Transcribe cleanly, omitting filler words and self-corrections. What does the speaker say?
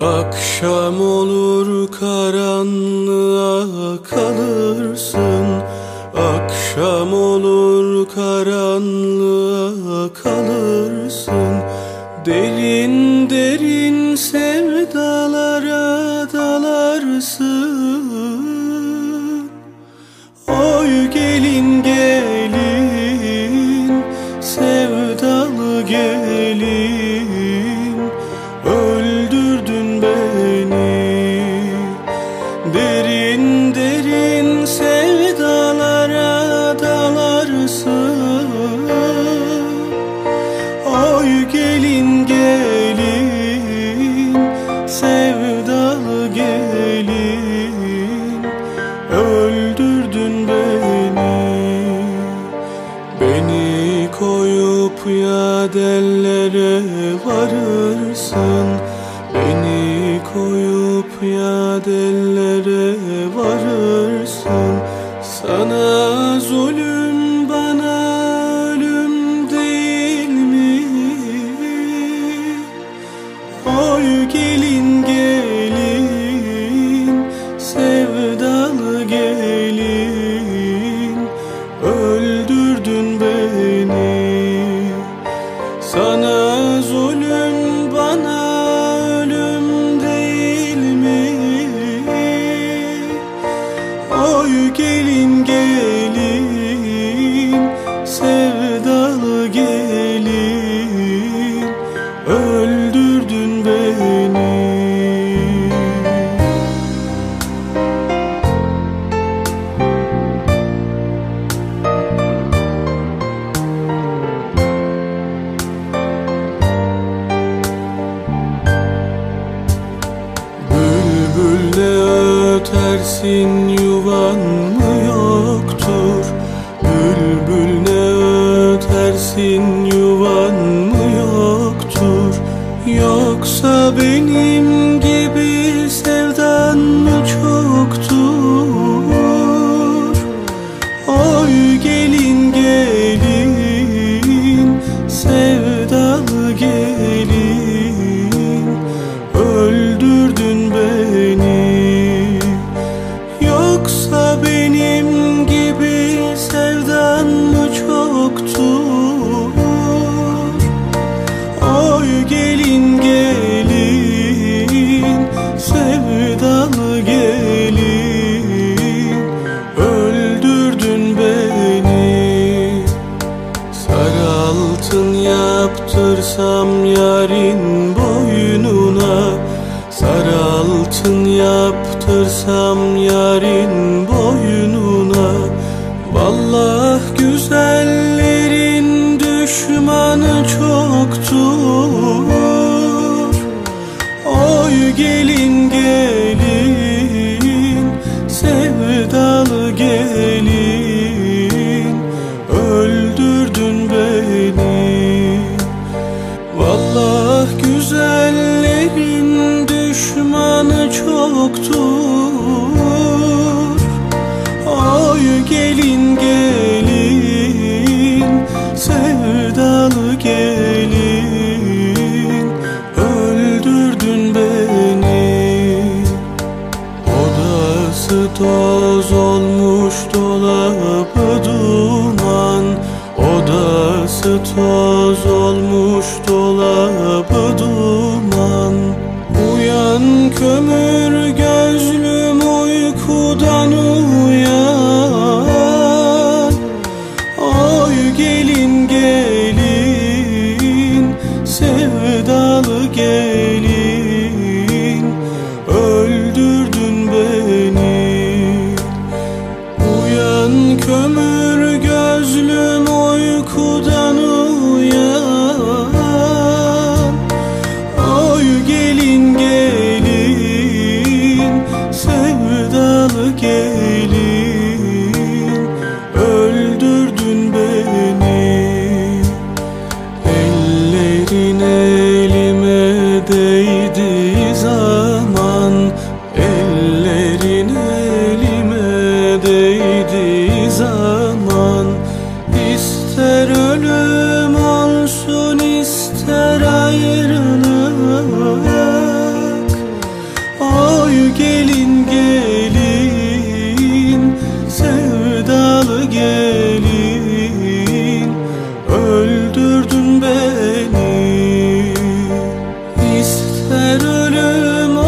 Akşam olur karanlığa kalırsın. Akşam olur karanlığa kalırsın. Derin derin sevdalara dalarsın. Oy gelin gelin, sevdalı gelin, öldürdün beni. Derin derin sevdalara dalarsın. Oy gelin gelin, sevdalı gelin, öldürdün beni. Beni koyup yadellere varırsın. Beni koyup yadellere varırsın. Sana zulüm, bana ölüm değil mi? Oy gelin gelin, sevdalı gelin, öldürdün beni. Sana zulüm, bana ölüm değil mi? Oy gelin gelin, sevdalı gelin, öldürdün beni. Bülbül ne ötersin, yuvan mı yoktur? Bülbül ne ötersin, yuvan mı yoktur? Yoksa benim gibi sevdan mı çoktur? Oy gelin gelin, sevdalı gelin, öldürdün beni. Yoksa benim gibi sevdan mı çoktur? Oy gelin gelin, sevdalı gelin, öldürdün beni. Sarı altın yaptırsam yarın boynuna, sarı altın yaptırsam yarın boynuna, vallah güzellerin düşmanı çoktur. Oy gelin gelin, sevdalı gelin, öldürdün beni. Vallah güzellerin düşmanı çoktur. Oy gelin gelin, sevdalı gelin, öldürdün beni. Odası toz olmuş, dolabı duman. Odası toz olmuş, dolabı duman. Uyan kömür gözlüm, uykudan uyan. Oy gelin gelin, sevdalı gelin, öldürdün beni. Uyan kömür gözlüm, uykudan uyan. Oy gelin gelin, Her ölüm